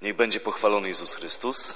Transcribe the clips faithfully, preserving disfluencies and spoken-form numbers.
Niech będzie pochwalony Jezus Chrystus.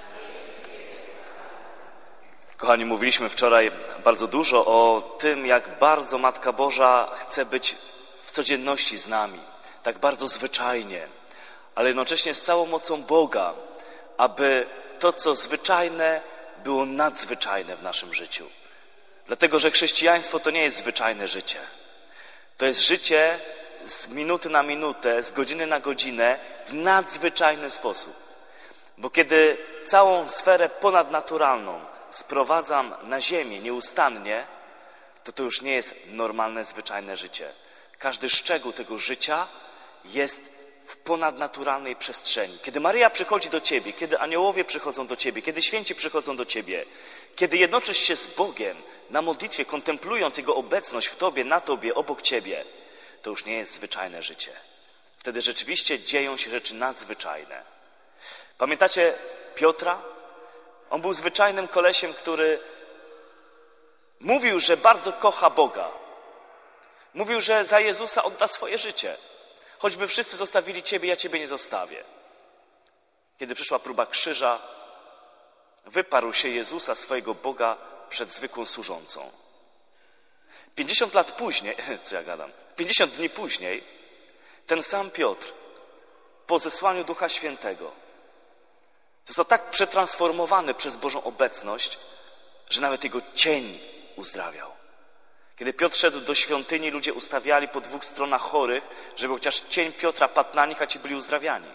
Kochani, mówiliśmy wczoraj bardzo dużo o tym, jak bardzo Matka Boża chce być w codzienności z nami, tak bardzo zwyczajnie, ale jednocześnie z całą mocą Boga, aby to, co zwyczajne, było nadzwyczajne w naszym życiu. Dlatego, że chrześcijaństwo to nie jest zwyczajne życie. To jest życie z minuty na minutę, z godziny na godzinę w nadzwyczajny sposób. Bo kiedy całą sferę ponadnaturalną sprowadzam na ziemię nieustannie, to to już nie jest normalne, zwyczajne życie. Każdy szczegół tego życia jest w ponadnaturalnej przestrzeni. Kiedy Maryja przychodzi do ciebie, kiedy aniołowie przychodzą do ciebie, kiedy święci przychodzą do ciebie, kiedy jednoczysz się z Bogiem na modlitwie, kontemplując Jego obecność w tobie, na tobie, obok ciebie, to już nie jest zwyczajne życie. Wtedy rzeczywiście dzieją się rzeczy nadzwyczajne. Pamiętacie Piotra? On był zwyczajnym kolesiem, który mówił, że bardzo kocha Boga. Mówił, że za Jezusa odda swoje życie. Choćby wszyscy zostawili ciebie, ja ciebie nie zostawię. Kiedy przyszła próba krzyża, wyparł się Jezusa, swojego Boga, przed zwykłą służącą. Pięćdziesiąt lat później, co ja gadam, pięćdziesiąt dni później, ten sam Piotr, po zesłaniu Ducha Świętego, został tak przetransformowany przez Bożą obecność, że nawet jego cień uzdrawiał. Kiedy Piotr szedł do świątyni, ludzie ustawiali po dwóch stronach chorych, żeby chociaż cień Piotra padł na nich, a ci byli uzdrawiani.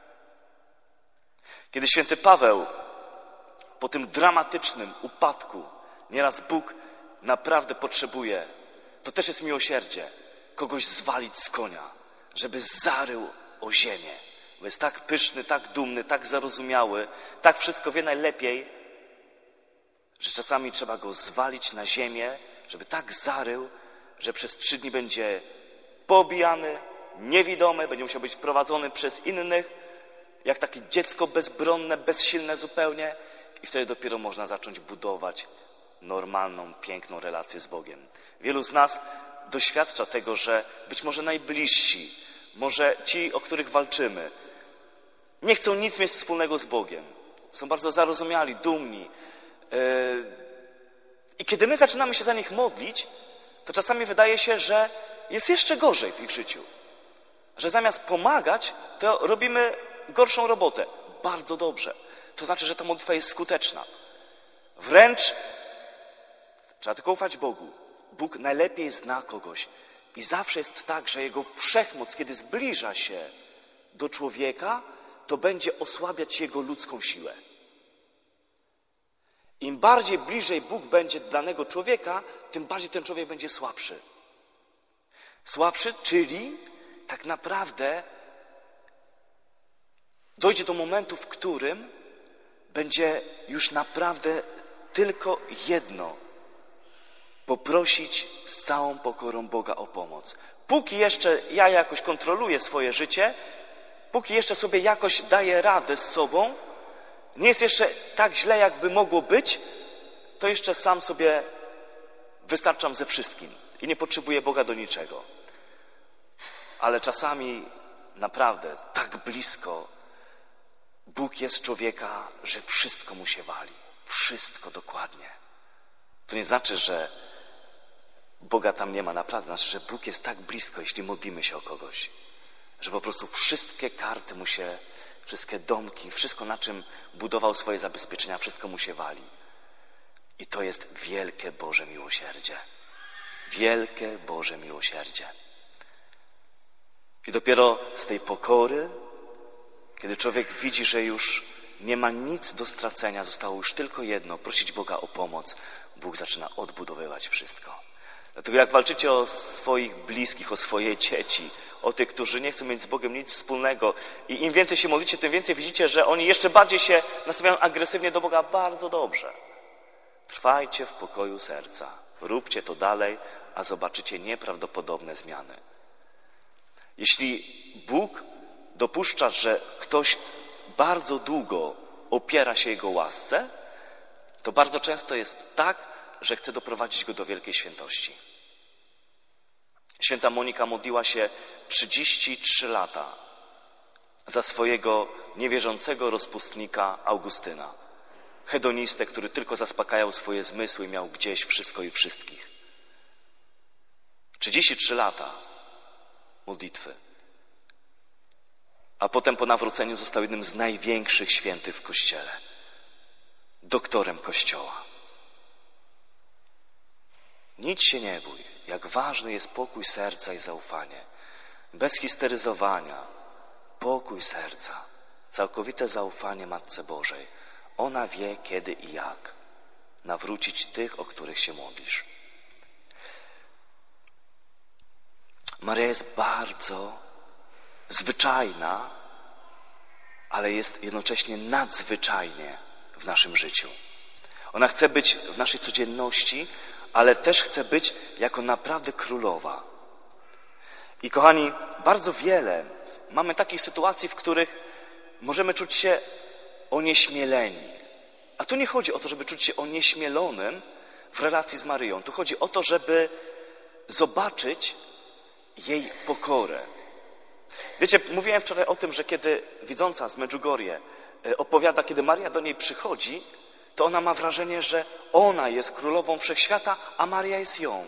Kiedy święty Paweł po tym dramatycznym upadku, nieraz Bóg naprawdę potrzebuje, to też jest miłosierdzie, kogoś zwalić z konia, żeby zarył o ziemię. Bo jest tak pyszny, tak dumny, tak zarozumiały, tak wszystko wie najlepiej, że czasami trzeba go zwalić na ziemię, żeby tak zarył, że przez trzy dni będzie pobijany, niewidomy, będzie musiał być prowadzony przez innych, jak takie dziecko bezbronne, bezsilne zupełnie, i wtedy dopiero można zacząć budować normalną, piękną relację z Bogiem. Wielu z nas doświadcza tego, że być może najbliżsi, może ci, o których walczymy, nie chcą nic mieć wspólnego z Bogiem. Są bardzo zarozumiali, dumni. I kiedy my zaczynamy się za nich modlić, to czasami wydaje się, że jest jeszcze gorzej w ich życiu. Że zamiast pomagać, to robimy gorszą robotę. Bardzo dobrze. To znaczy, że ta modlitwa jest skuteczna. Wręcz trzeba tylko ufać Bogu. Bóg najlepiej zna kogoś. I zawsze jest tak, że Jego wszechmoc, kiedy zbliża się do człowieka, to będzie osłabiać jego ludzką siłę. Im bardziej bliżej Bóg będzie danego człowieka, tym bardziej ten człowiek będzie słabszy. Słabszy, czyli tak naprawdę dojdzie do momentu, w którym będzie już naprawdę tylko jedno: poprosić z całą pokorą Boga o pomoc. Póki jeszcze ja jakoś kontroluję swoje życie, póki jeszcze sobie jakoś daję radę z sobą, nie jest jeszcze tak źle, jakby mogło być, to jeszcze sam sobie wystarczam ze wszystkim i nie potrzebuję Boga do niczego. Ale czasami naprawdę tak blisko Bóg jest człowieka, że wszystko mu się wali. Wszystko dokładnie. To nie znaczy, że Boga tam nie ma, naprawdę. Znaczy, że Bóg jest tak blisko, jeśli modlimy się o kogoś, że po prostu wszystkie karty mu się, wszystkie domki, wszystko, na czym budował swoje zabezpieczenia, wszystko mu się wali. I to jest wielkie Boże miłosierdzie. Wielkie Boże miłosierdzie. I dopiero z tej pokory, kiedy człowiek widzi, że już nie ma nic do stracenia, zostało już tylko jedno, prosić Boga o pomoc, Bóg zaczyna odbudowywać wszystko. Dlatego jak walczycie o swoich bliskich, o swoje dzieci, o tych, którzy nie chcą mieć z Bogiem nic wspólnego, i im więcej się modlicie, tym więcej widzicie, że oni jeszcze bardziej się nastawiają agresywnie do Boga, bardzo dobrze. Trwajcie w pokoju serca. Róbcie to dalej, a zobaczycie nieprawdopodobne zmiany. Jeśli Bóg dopuszcza, że ktoś bardzo długo opiera się Jego łasce, to bardzo często jest tak, że chce doprowadzić go do wielkiej świętości. Święta Monika modliła się trzydzieści trzy lata za swojego niewierzącego rozpustnika Augustyna. Hedonistę, który tylko zaspokajał swoje zmysły i miał gdzieś wszystko i wszystkich. trzydzieści trzy lata modlitwy. A potem po nawróceniu został jednym z największych świętych w Kościele. Doktorem Kościoła. Nic się nie bój, jak ważny jest pokój serca i zaufanie. Bez histeryzowania, pokój serca, całkowite zaufanie Matce Bożej. Ona wie, kiedy i jak nawrócić tych, o których się modlisz. Maria jest bardzo zwyczajna, ale jest jednocześnie nadzwyczajnie w naszym życiu. Ona chce być w naszej codzienności, ale też chce być jako naprawdę królowa. I kochani, bardzo wiele mamy takich sytuacji, w których możemy czuć się onieśmieleni. A tu nie chodzi o to, żeby czuć się onieśmielonym w relacji z Maryją. Tu chodzi o to, żeby zobaczyć jej pokorę. Wiecie, mówiłem wczoraj o tym, że kiedy widząca z Medjugorje opowiada, kiedy Maria do niej przychodzi, to ona ma wrażenie, że ona jest królową wszechświata, a Maria jest ją.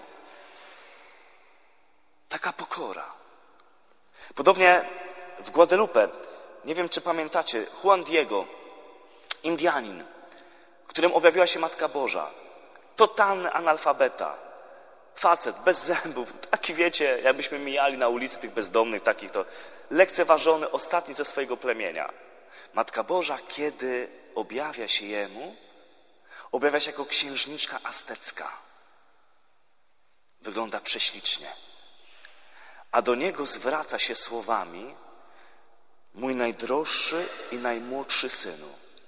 Taka pokora. Podobnie w Guadalupe, nie wiem czy pamiętacie, Juan Diego, Indianin, którym objawiła się Matka Boża, totalny analfabeta, facet bez zębów, taki wiecie, jakbyśmy mijali na ulicy tych bezdomnych, takich to lekceważony, ostatni ze swojego plemienia. Matka Boża, kiedy objawia się jemu, objawia się jako księżniczka aztecka. Wygląda prześlicznie. A do niego zwraca się słowami: mój najdroższy i najmłodszy synu.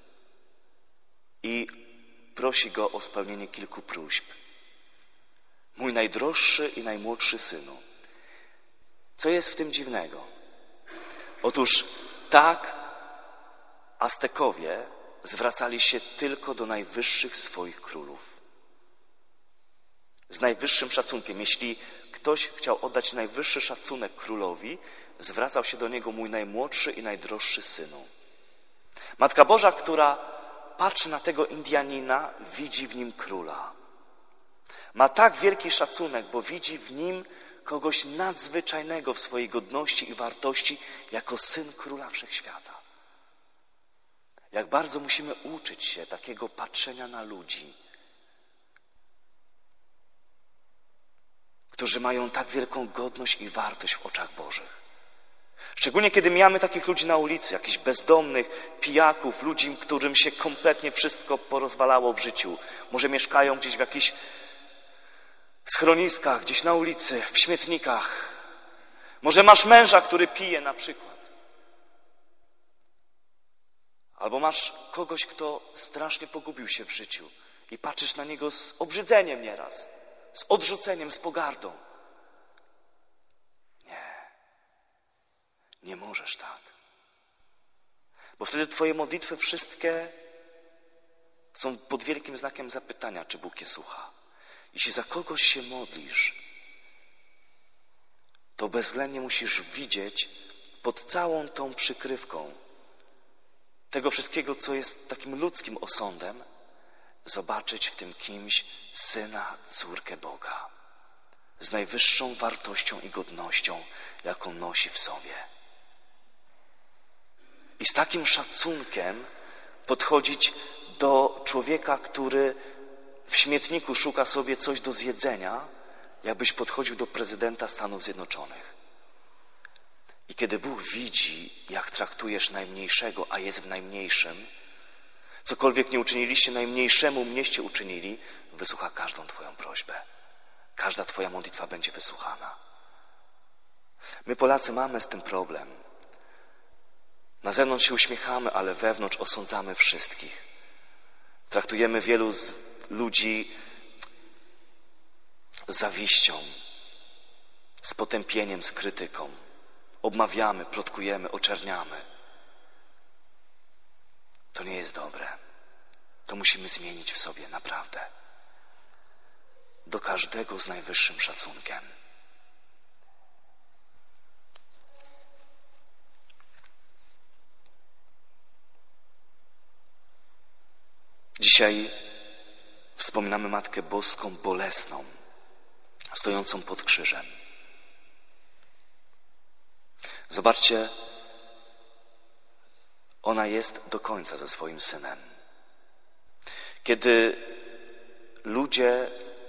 I prosi go o spełnienie kilku próśb. Mój najdroższy i najmłodszy synu. Co jest w tym dziwnego? Otóż tak Aztekowie zwracali się tylko do najwyższych swoich królów. Z najwyższym szacunkiem. Jeśli ktoś chciał oddać najwyższy szacunek królowi, zwracał się do niego: mój najmłodszy i najdroższy synu. Matka Boża, która patrzy na tego Indianina, widzi w nim króla. Ma tak wielki szacunek, bo widzi w nim kogoś nadzwyczajnego w swojej godności i wartości jako syn króla wszechświata. Jak bardzo musimy uczyć się takiego patrzenia na ludzi, którzy mają tak wielką godność i wartość w oczach Bożych. Szczególnie kiedy mijamy takich ludzi na ulicy, jakichś bezdomnych, pijaków, ludzi, którym się kompletnie wszystko porozwalało w życiu. Może mieszkają gdzieś w jakichś schroniskach, gdzieś na ulicy, w śmietnikach. Może masz męża, który pije na przykład. Albo masz kogoś, kto strasznie pogubił się w życiu i patrzysz na niego z obrzydzeniem nieraz, z odrzuceniem, z pogardą. Nie. Nie możesz tak. Bo wtedy twoje modlitwy wszystkie są pod wielkim znakiem zapytania, czy Bóg je słucha. Jeśli za kogoś się modlisz, to bezwzględnie musisz widzieć pod całą tą przykrywką tego wszystkiego, co jest takim ludzkim osądem, zobaczyć w tym kimś syna, córkę Boga. Z najwyższą wartością i godnością, jaką nosi w sobie. I z takim szacunkiem podchodzić do człowieka, który w śmietniku szuka sobie coś do zjedzenia, jakbyś podchodził do prezydenta Stanów Zjednoczonych. I kiedy Bóg widzi, jak traktujesz najmniejszego, a jest w najmniejszym, cokolwiek nie uczyniliście najmniejszemu, mnieście uczynili, wysłucha każdą twoją prośbę. Każda twoja modlitwa będzie wysłuchana. My Polacy mamy z tym problem. Na zewnątrz się uśmiechamy, ale wewnątrz osądzamy wszystkich. Traktujemy wielu z ludzi z zawiścią, z potępieniem, z krytyką. Obmawiamy, plotkujemy, oczerniamy. To nie jest dobre. To musimy zmienić w sobie naprawdę. Do każdego z najwyższym szacunkiem. Dzisiaj wspominamy Matkę Boską bolesną, stojącą pod krzyżem. Zobaczcie, ona jest do końca ze swoim Synem. Kiedy ludzie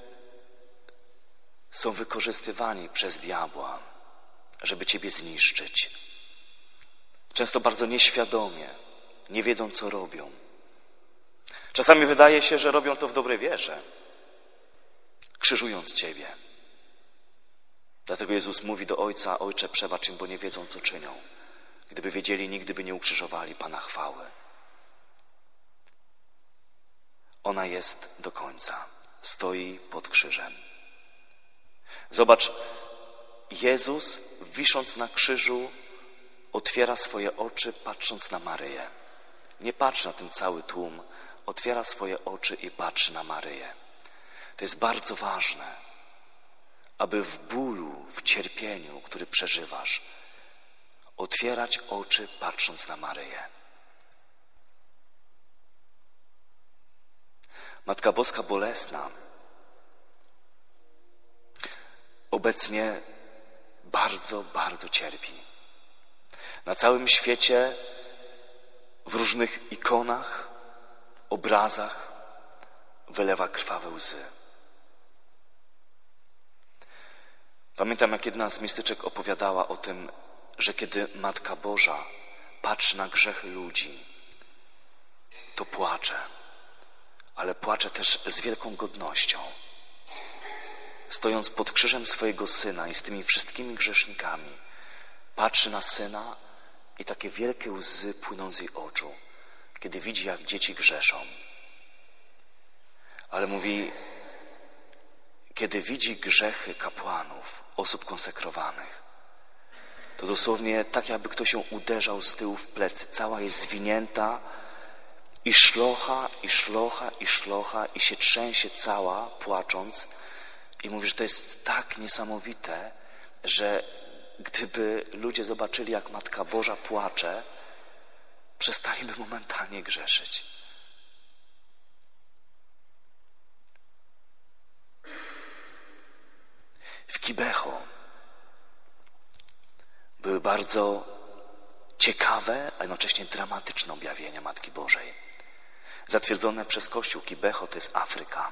są wykorzystywani przez diabła, żeby Ciebie zniszczyć, często bardzo nieświadomie, nie wiedzą, co robią. Czasami wydaje się, że robią to w dobrej wierze, krzyżując Ciebie. Dlatego Jezus mówi do Ojca: Ojcze, przebacz im, bo nie wiedzą, co czynią. Gdyby wiedzieli, nigdy by nie ukrzyżowali Pana chwały. Ona jest do końca. Stoi pod krzyżem. Zobacz, Jezus, wisząc na krzyżu, otwiera swoje oczy, patrząc na Maryję. Nie patrzy na ten cały tłum, otwiera swoje oczy i patrzy na Maryję. To jest bardzo ważne, aby w bólu, w cierpieniu, który przeżywasz, otwierać oczy, patrząc na Maryję. Matka Boska bolesna obecnie bardzo, bardzo cierpi. Na całym świecie, w różnych ikonach, obrazach wylewa krwawe łzy. Pamiętam, jak jedna z mistyczek opowiadała o tym, że kiedy Matka Boża patrzy na grzechy ludzi, to płacze, ale płacze też z wielką godnością. Stojąc pod krzyżem swojego Syna i z tymi wszystkimi grzesznikami, patrzy na Syna i takie wielkie łzy płyną z jej oczu, kiedy widzi, jak dzieci grzeszą. Ale mówi, kiedy widzi grzechy kapłanów, osób konsekrowanych, to dosłownie tak, jakby ktoś ją uderzał z tyłu w plecy. Cała jest zwinięta i szlocha, i szlocha, i szlocha, i się trzęsie cała, płacząc. I mówi, że to jest tak niesamowite, że gdyby ludzie zobaczyli, jak Matka Boża płacze, przestaliby momentalnie grzeszyć. W Kibeho były bardzo ciekawe, a jednocześnie dramatyczne objawienia Matki Bożej. Zatwierdzone przez Kościół. Kibeho to jest Afryka.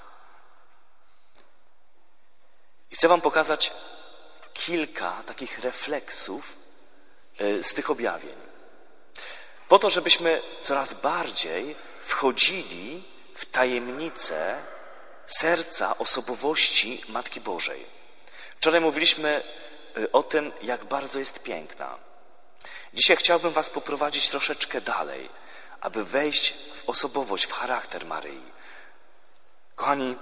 I chcę wam pokazać kilka takich refleksów z tych objawień. Po to, żebyśmy coraz bardziej wchodzili w tajemnicę serca, osobowości Matki Bożej. Wczoraj mówiliśmy o tym, jak bardzo jest piękna. Dzisiaj chciałbym was poprowadzić troszeczkę dalej, aby wejść w osobowość, w charakter Maryi. Kochani,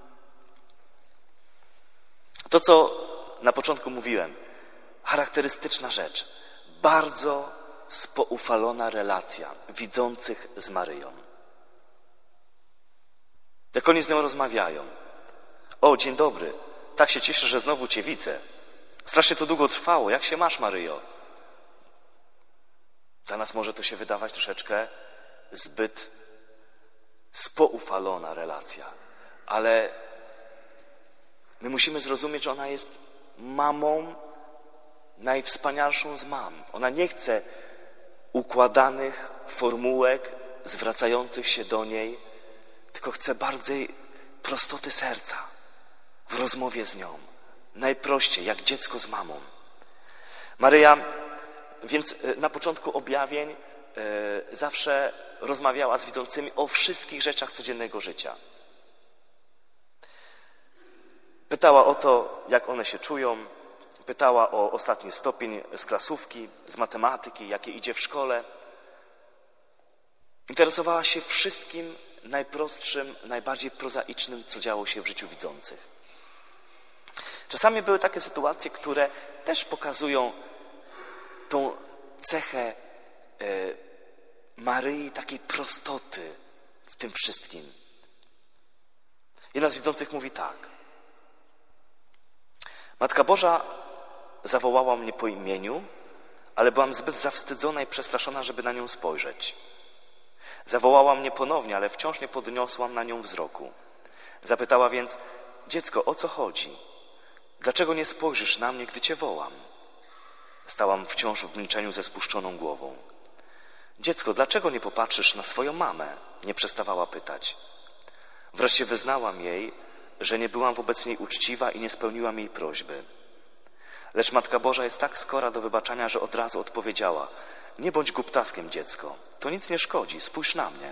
to, co na początku mówiłem, charakterystyczna rzecz, bardzo spoufalona relacja widzących z Maryją. Jak oni z nią rozmawiają. O, dzień dobry, tak się cieszę, że znowu Cię widzę. Strasznie to długo trwało. Jak się masz, Maryjo? Dla nas może to się wydawać troszeczkę zbyt spoufalona relacja, ale my musimy zrozumieć, że ona jest mamą najwspanialszą z mam. Ona nie chce układanych formułek zwracających się do niej, tylko chce bardziej prostoty serca w rozmowie z nią. Najprościej, jak dziecko z mamą. Maryja więc na początku objawień yy, zawsze rozmawiała z widzącymi o wszystkich rzeczach codziennego życia. Pytała o to, jak one się czują, pytała o ostatni stopień z klasówki, z matematyki, jakie idzie w szkole. Interesowała się wszystkim najprostszym, najbardziej prozaicznym, co działo się w życiu widzących. Czasami były takie sytuacje, które też pokazują tą cechę y, Maryi, takiej prostoty w tym wszystkim. Jedna z widzących mówi tak. Matka Boża zawołała mnie po imieniu, ale byłam zbyt zawstydzona i przestraszona, żeby na nią spojrzeć. Zawołała mnie ponownie, ale wciąż nie podniosłam na nią wzroku. Zapytała więc: dziecko, o co chodzi? Dlaczego nie spojrzysz na mnie, gdy cię wołam? Stałam wciąż w milczeniu ze spuszczoną głową. Dziecko, dlaczego nie popatrzysz na swoją mamę? Nie przestawała pytać. Wreszcie wyznałam jej, że nie byłam wobec niej uczciwa i nie spełniłam jej prośby. Lecz Matka Boża jest tak skora do wybaczania, że od razu odpowiedziała: nie bądź głuptaskiem, dziecko, to nic nie szkodzi, spójrz na mnie.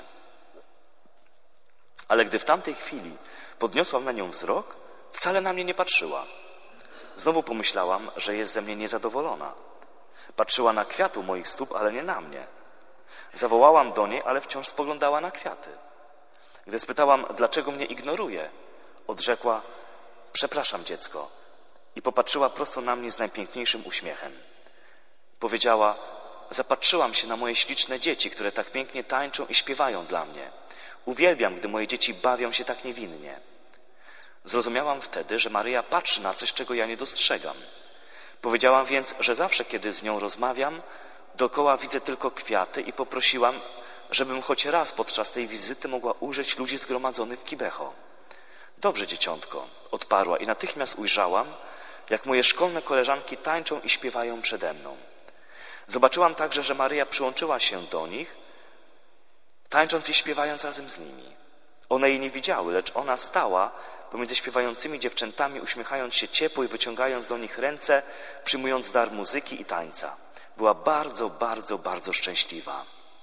Ale gdy w tamtej chwili podniosłam na nią wzrok, wcale na mnie nie patrzyła. Znowu pomyślałam, że jest ze mnie niezadowolona. Patrzyła na kwiat u moich stóp, ale nie na mnie. Zawołałam do niej, ale wciąż spoglądała na kwiaty. Gdy spytałam, dlaczego mnie ignoruje, odrzekła: przepraszam, dziecko, i popatrzyła prosto na mnie z najpiękniejszym uśmiechem. Powiedziała: zapatrzyłam się na moje śliczne dzieci, które tak pięknie tańczą i śpiewają dla mnie. Uwielbiam, gdy moje dzieci bawią się tak niewinnie. Zrozumiałam wtedy, że Maryja patrzy na coś, czego ja nie dostrzegam. Powiedziałam więc, że zawsze, kiedy z nią rozmawiam, dookoła widzę tylko kwiaty i poprosiłam, żebym choć raz podczas tej wizyty mogła ujrzeć ludzi zgromadzonych w Kibeho. Dobrze, dzieciątko, odparła i natychmiast ujrzałam, jak moje szkolne koleżanki tańczą i śpiewają przede mną. Zobaczyłam także, że Maryja przyłączyła się do nich, tańcząc i śpiewając razem z nimi. One jej nie widziały, lecz ona stała pomiędzy śpiewającymi dziewczętami, uśmiechając się ciepło i wyciągając do nich ręce, przyjmując dar muzyki i tańca. Była bardzo, bardzo, bardzo szczęśliwa.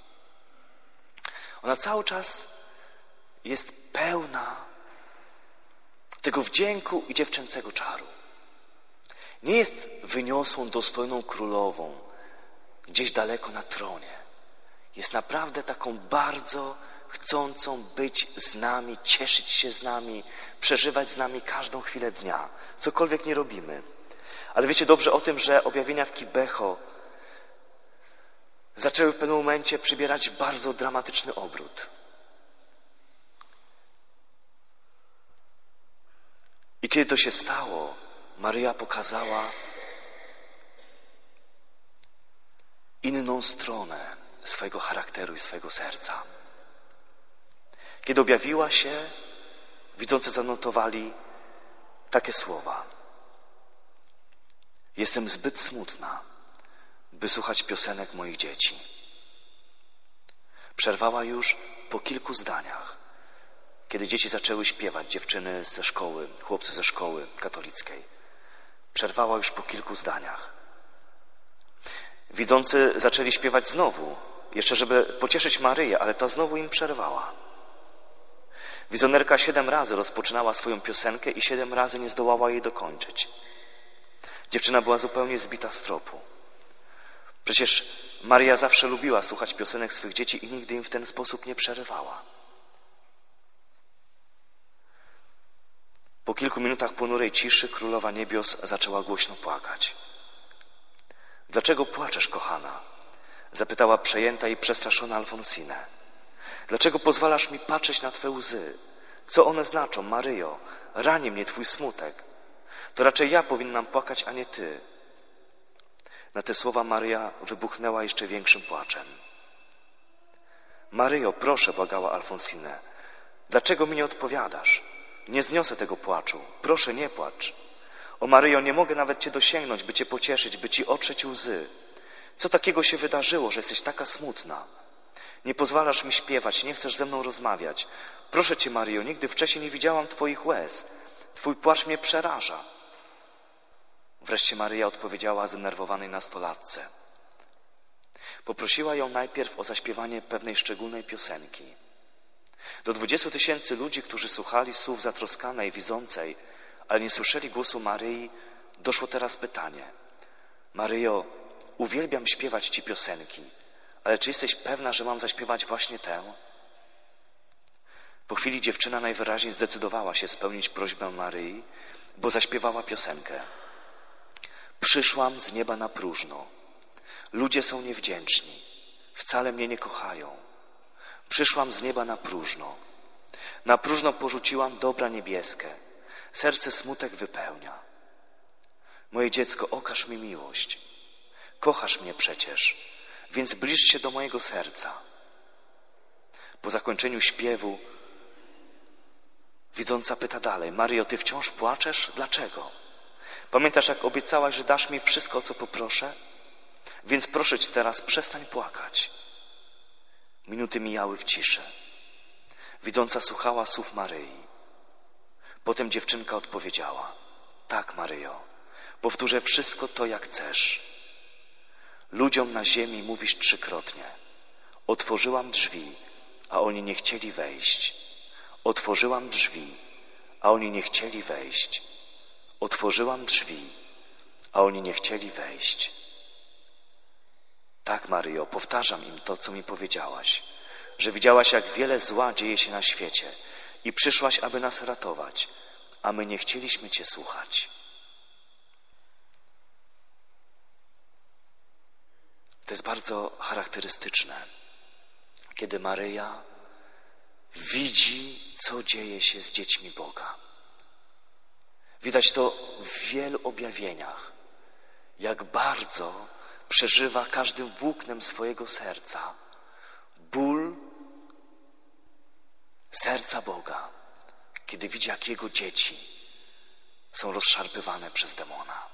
Ona cały czas jest pełna tego wdzięku i dziewczęcego czaru. Nie jest wyniosłą, dostojną królową gdzieś daleko na tronie. Jest naprawdę taką bardzo chcącą być z nami, cieszyć się z nami, przeżywać z nami każdą chwilę dnia, cokolwiek nie robimy. Ale wiecie dobrze o tym, że objawienia w Kibeho zaczęły w pewnym momencie przybierać bardzo dramatyczny obrót. I kiedy to się stało, Maryja pokazała inną stronę swojego charakteru i swojego serca. Kiedy objawiła się, widzący zanotowali takie słowa: jestem zbyt smutna, by słuchać piosenek moich dzieci. Przerwała już po kilku zdaniach, kiedy dzieci zaczęły śpiewać, dziewczyny ze szkoły, chłopcy ze szkoły katolickiej. Przerwała już po kilku zdaniach. Widzący zaczęli śpiewać znowu, jeszcze żeby pocieszyć Maryję, ale ta znowu im przerwała. Wizjonerka siedem razy rozpoczynała swoją piosenkę i siedem razy nie zdołała jej dokończyć. Dziewczyna była zupełnie zbita z tropu. Przecież Maryja zawsze lubiła słuchać piosenek swych dzieci i nigdy im w ten sposób nie przerywała. Po kilku minutach ponurej ciszy królowa niebios zaczęła głośno płakać. Dlaczego płaczesz, kochana? Zapytała przejęta i przestraszona Alfonsinę. Dlaczego pozwalasz mi patrzeć na twe łzy? Co one znaczą, Maryjo? Rani mnie twój smutek. To raczej ja powinnam płakać, a nie ty. Na te słowa Maryja wybuchnęła jeszcze większym płaczem. Maryjo, proszę, błagała Alfonsinę, dlaczego mi nie odpowiadasz? Nie zniosę tego płaczu. Proszę, nie płacz. O Maryjo, nie mogę nawet cię dosięgnąć, by cię pocieszyć, by ci otrzeć łzy. Co takiego się wydarzyło, że jesteś taka smutna? Nie pozwalasz mi śpiewać, nie chcesz ze mną rozmawiać. Proszę cię, Maryjo, nigdy wcześniej nie widziałam twoich łez. Twój płacz mnie przeraża. Wreszcie Maryja odpowiedziała zdenerwowanej nastolatce. Poprosiła ją najpierw o zaśpiewanie pewnej szczególnej piosenki. Do dwudziestu tysięcy ludzi, którzy słuchali słów zatroskanej, widzącej, ale nie słyszeli głosu Maryi, doszło teraz pytanie. Maryjo, uwielbiam śpiewać ci piosenki, ale czy jesteś pewna, że mam zaśpiewać właśnie tę? Po chwili dziewczyna najwyraźniej zdecydowała się spełnić prośbę Maryi, bo zaśpiewała piosenkę. Przyszłam z nieba na próżno. Ludzie są niewdzięczni. Wcale mnie nie kochają. Przyszłam z nieba na próżno. Na próżno porzuciłam dobra niebieskie. Serce smutek wypełnia. Moje dziecko, okaż mi miłość. Kochasz mnie przecież, więc zbliż się do mojego serca. Po zakończeniu śpiewu widząca pyta dalej: Maryjo, ty wciąż płaczesz? Dlaczego? Pamiętasz, jak obiecałaś, że dasz mi wszystko, o co poproszę? Więc proszę cię teraz, przestań płakać. Minuty mijały w ciszy. Widząca słuchała słów Maryi. Potem dziewczynka odpowiedziała: tak, Maryjo, powtórzę wszystko to, jak chcesz. Ludziom na ziemi mówisz trzykrotnie: otworzyłam drzwi, a oni nie chcieli wejść. Otworzyłam drzwi, a oni nie chcieli wejść. Otworzyłam drzwi, a oni nie chcieli wejść. Tak, Maryjo, powtarzam im to, co mi powiedziałaś, że widziałaś, jak wiele zła dzieje się na świecie i przyszłaś, aby nas ratować, a my nie chcieliśmy cię słuchać. To jest bardzo charakterystyczne, kiedy Maryja widzi, co dzieje się z dziećmi Boga. Widać to w wielu objawieniach, jak bardzo przeżywa każdym włóknem swojego serca ból serca Boga, kiedy widzi, jak Jego dzieci są rozszarpywane przez demona.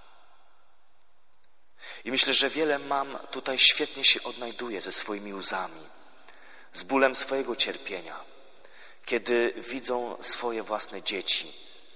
I myślę, że wiele mam tutaj świetnie się odnajduje ze swoimi łzami, z bólem swojego cierpienia, kiedy widzą swoje własne dzieci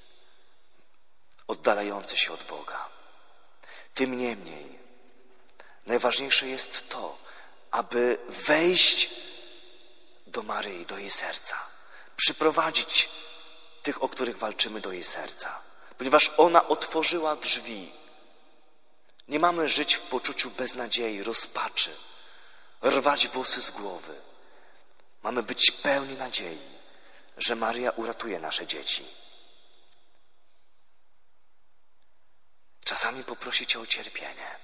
oddalające się od Boga. Tym niemniej najważniejsze jest to, aby wejść do Maryi, do jej serca, przyprowadzić tych, o których walczymy, do jej serca, ponieważ ona otworzyła drzwi. Nie mamy żyć w poczuciu beznadziei, rozpaczy, rwać włosy z głowy. Mamy być pełni nadziei, że Maryja uratuje nasze dzieci. Czasami poprosi cię o cierpienie.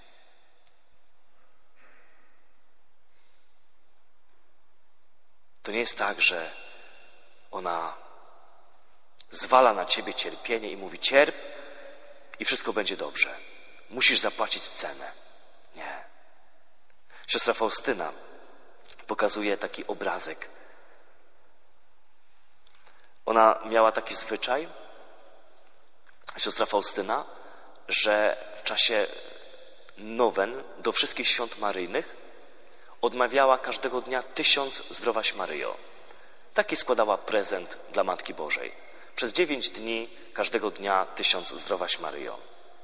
To nie jest tak, że ona zwala na ciebie cierpienie i mówi: cierp i wszystko będzie dobrze. Musisz zapłacić cenę. Nie. Siostra Faustyna pokazuje taki obrazek. Ona miała taki zwyczaj, siostra Faustyna, że w czasie nowen do wszystkich świąt maryjnych odmawiała każdego dnia tysiąc zdrowaś Maryjo. Taki składała prezent dla Matki Bożej. Przez dziewięć dni każdego dnia tysiąc zdrowaś Maryjo.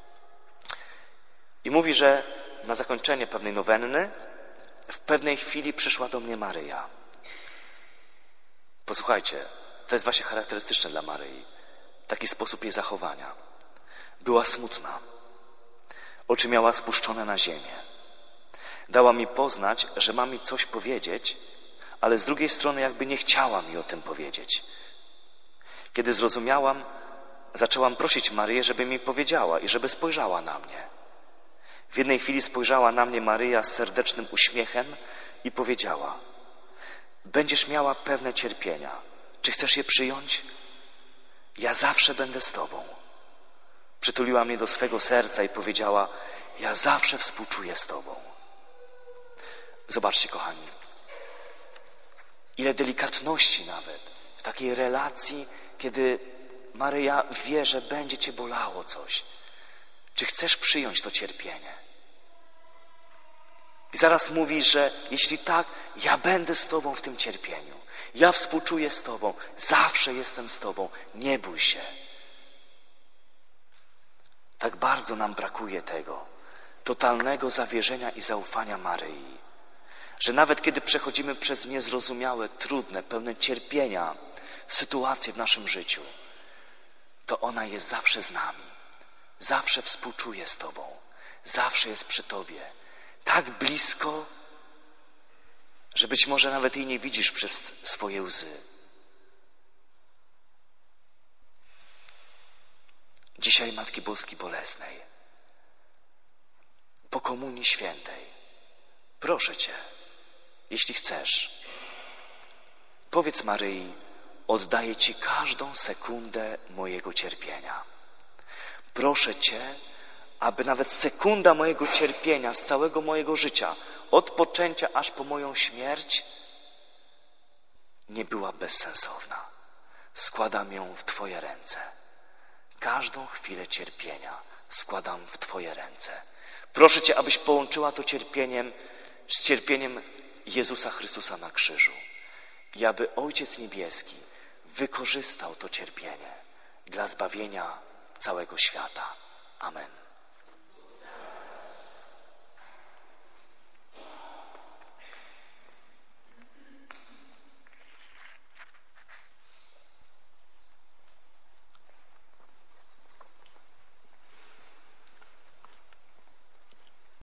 I mówi, że na zakończenie pewnej nowenny w pewnej chwili przyszła do mnie Maryja. Posłuchajcie, to jest właśnie charakterystyczne dla Maryi. Taki sposób jej zachowania. Była smutna. Oczy miała spuszczone na ziemię. Dała mi poznać, że ma mi coś powiedzieć, ale z drugiej strony jakby nie chciała mi o tym powiedzieć. Kiedy zrozumiałam, zaczęłam prosić Maryję, żeby mi powiedziała i żeby spojrzała na mnie. W jednej chwili spojrzała na mnie Maryja z serdecznym uśmiechem i powiedziała: będziesz miała pewne cierpienia. Czy chcesz je przyjąć? Ja zawsze będę z tobą. Przytuliła mnie do swego serca i powiedziała: ja zawsze współczuję z tobą. Zobaczcie, kochani, ile delikatności nawet w takiej relacji, kiedy Maryja wie, że będzie cię bolało coś. Czy chcesz przyjąć to cierpienie? I zaraz mówi, że jeśli tak, ja będę z tobą w tym cierpieniu. Ja współczuję z tobą. Zawsze jestem z tobą. Nie bój się. Tak bardzo nam brakuje tego totalnego zawierzenia i zaufania Maryi, że nawet kiedy przechodzimy przez niezrozumiałe, trudne, pełne cierpienia sytuacje w naszym życiu, to ona jest zawsze z nami. Zawsze współczuje z tobą. Zawsze jest przy tobie. Tak blisko, że być może nawet jej nie widzisz przez swoje łzy. Dzisiaj Matki Boskiej Bolesnej, po Komunii Świętej, proszę cię, jeśli chcesz, powiedz Maryi: oddaję ci każdą sekundę mojego cierpienia. Proszę cię, aby nawet sekunda mojego cierpienia z całego mojego życia, od poczęcia aż po moją śmierć, nie była bezsensowna. Składam ją w Twoje ręce. Każdą chwilę cierpienia składam w Twoje ręce. Proszę Cię, abyś połączyła to cierpieniem z cierpieniem Jezusa Chrystusa na krzyżu. I aby Ojciec Niebieski wykorzystał to cierpienie dla zbawienia całego świata. Amen.